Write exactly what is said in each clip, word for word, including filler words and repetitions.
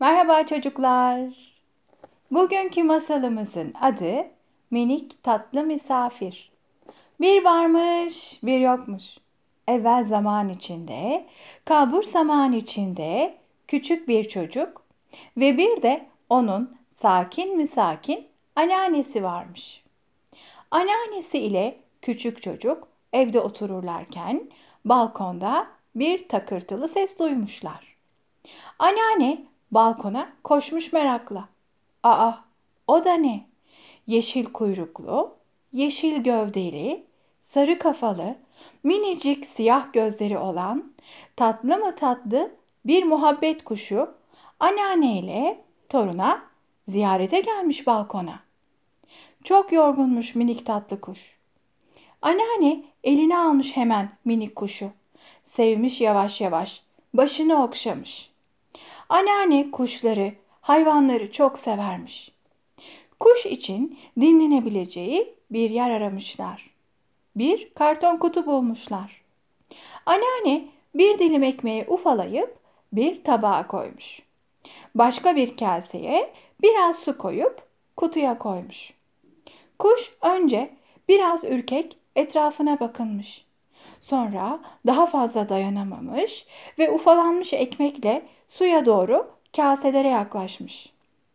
Merhaba çocuklar. Bugünkü masalımızın adı Minik Tatlı Misafir. Bir varmış, bir yokmuş. Evvel zaman içinde, kalbur zaman içinde küçük bir çocuk ve bir de onun sakin mi sakin anneannesi varmış. Anneannesi ile küçük çocuk evde otururlarken balkonda bir takırtılı ses duymuşlar. Anneanne balkona koşmuş merakla. Aa, o da ne? Yeşil kuyruklu, yeşil gövdeli, sarı kafalı, minicik siyah gözleri olan tatlı mı tatlı bir muhabbet kuşu anneanne ile toruna ziyarete gelmiş balkona. Çok yorgunmuş minik tatlı kuş. Anneanne eline almış hemen minik kuşu. Sevmiş yavaş yavaş, başını okşamış. Anneanne kuşları, hayvanları çok severmiş. Kuş için dinlenebileceği bir yer aramışlar. Bir karton kutu bulmuşlar. Anneanne bir dilim ekmeği ufalayıp bir tabağa koymuş. Başka bir kaseye biraz su koyup kutuya koymuş. Kuş önce biraz ürkek etrafına bakınmış. Sonra daha fazla dayanamamış ve ufalanmış ekmekle suya doğru kaselere yaklaşmış.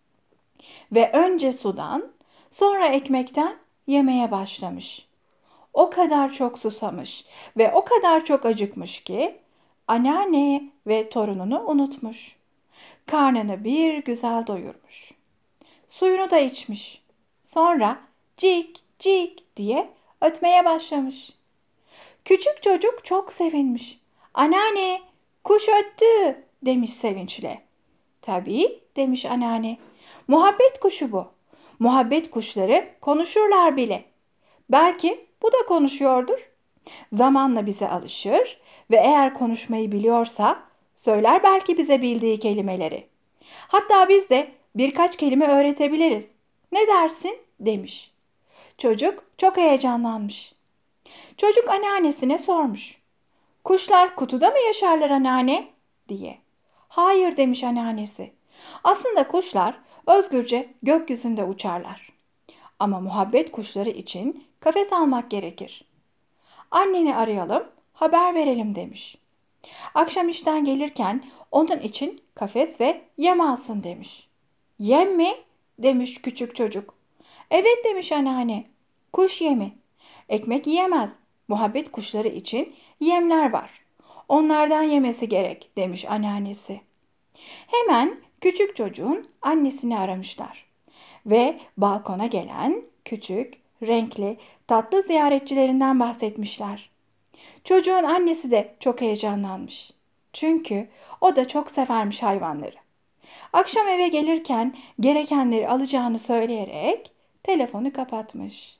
Ve önce sudan, sonra ekmekten yemeye başlamış. O kadar çok susamış ve o kadar çok acıkmış ki anneanne ve torununu unutmuş. Karnını bir güzel doyurmuş. Suyunu da içmiş. Sonra cik cik diye ötmeye başlamış. Küçük çocuk çok sevinmiş. Anneanne, kuş öttü demiş sevinçle. Tabii demiş anneanne. Muhabbet kuşu bu. Muhabbet kuşları konuşurlar bile. Belki bu da konuşuyordur. Zamanla bize alışır ve eğer konuşmayı biliyorsa söyler belki bize bildiği kelimeleri. Hatta biz de birkaç kelime öğretebiliriz. Ne dersin? Demiş. Çocuk çok heyecanlanmış. Çocuk anneannesine sormuş. Kuşlar kutuda mı yaşarlar anneanne? Diye. Hayır demiş anneannesi. Aslında kuşlar özgürce gökyüzünde uçarlar. Ama muhabbet kuşları için kafes almak gerekir. Anneni arayalım, haber verelim demiş. Akşam işten gelirken onun için kafes ve yem alsın demiş. Yem mi? Demiş küçük çocuk. Evet demiş anneanne. Kuş yemi. Ekmek yiyemez. Muhabbet kuşları için yemler var. Onlardan yemesi gerek demiş anneannesi. Hemen küçük çocuğun annesini aramışlar. Ve balkona gelen küçük, renkli, tatlı ziyaretçilerinden bahsetmişler. Çocuğun annesi de çok heyecanlanmış. Çünkü o da çok severmiş hayvanları. Akşam eve gelirken gerekenleri alacağını söyleyerek telefonu kapatmış.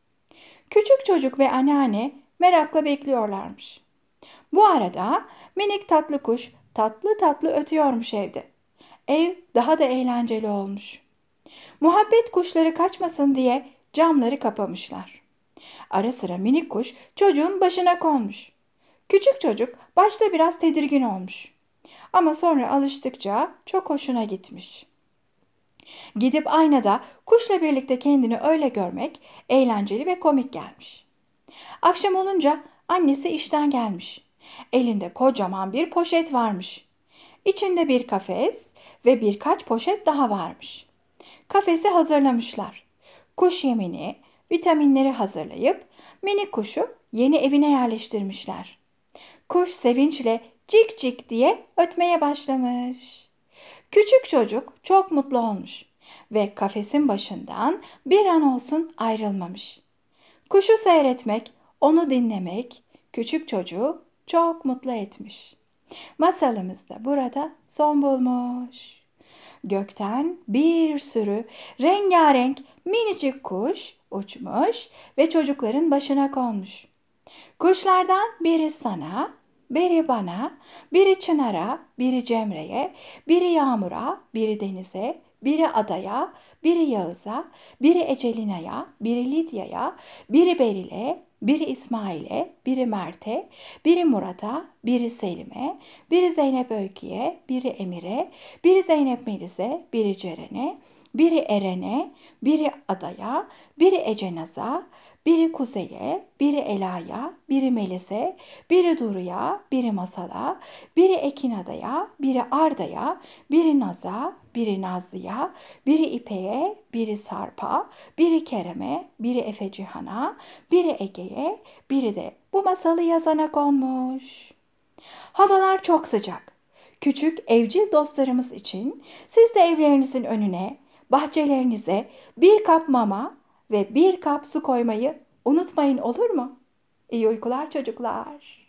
Küçük çocuk ve anneanne merakla bekliyorlarmış. Bu arada minik tatlı kuş tatlı tatlı ötüyormuş evde. Ev daha da eğlenceli olmuş. Muhabbet kuşları kaçmasın diye camları kapamışlar. Ara sıra minik kuş çocuğun başına konmuş. Küçük çocuk başta biraz tedirgin olmuş. Ama sonra alıştıkça çok hoşuna gitmiş. Gidip aynada kuşla birlikte kendini öyle görmek eğlenceli ve komik gelmiş. Akşam olunca annesi işten gelmiş. Elinde kocaman bir poşet varmış. İçinde bir kafes ve birkaç poşet daha varmış. Kafesi hazırlamışlar. Kuş yemini, vitaminleri hazırlayıp minik kuşu yeni evine yerleştirmişler. Kuş sevinçle cik cik diye ötmeye başlamış. Küçük çocuk çok mutlu olmuş ve kafesin başından bir an olsun ayrılmamış. Kuşu seyretmek, onu dinlemek küçük çocuğu çok mutlu etmiş. Masalımız da burada son bulmuş. Gökten bir sürü rengarenk minicik kuş uçmuş ve çocukların başına konmuş. Kuşlardan biri sana, biri bana, biri Çınar'a, biri Cemre'ye, biri Yağmur'a, biri denize, biri Ada'ya, biri Yağız'a, biri Ecelina'ya, biri Lidya'ya, biri Beril'e, biri İsmail'e, biri Mert'e, biri Murat'a, biri Selim'e, biri Zeynep Öykü'ye, biri Emir'e, biri Zeynep Melis'e, biri Ceren'e, biri Eren'e, biri Ada'ya, biri Ecenaz'a, biri Kuzey'e, biri Ela'ya, biri Melis'e, biri Duru'ya, biri Masal'a, biri Ekinada'ya, biri Arda'ya, biri Naz'a, biri Nazlı'ya, biri İpek'e, biri Sarp'a, biri Kerem'e, biri Efecihan'a, biri Ege'ye, biri de bu masalı yazana konmuş. Havalar çok sıcak. Küçük evcil dostlarımız için siz de evlerinizin önüne, bahçelerinize bir kap mama ve bir kap su koymayı unutmayın, olur mu? İyi uykular çocuklar.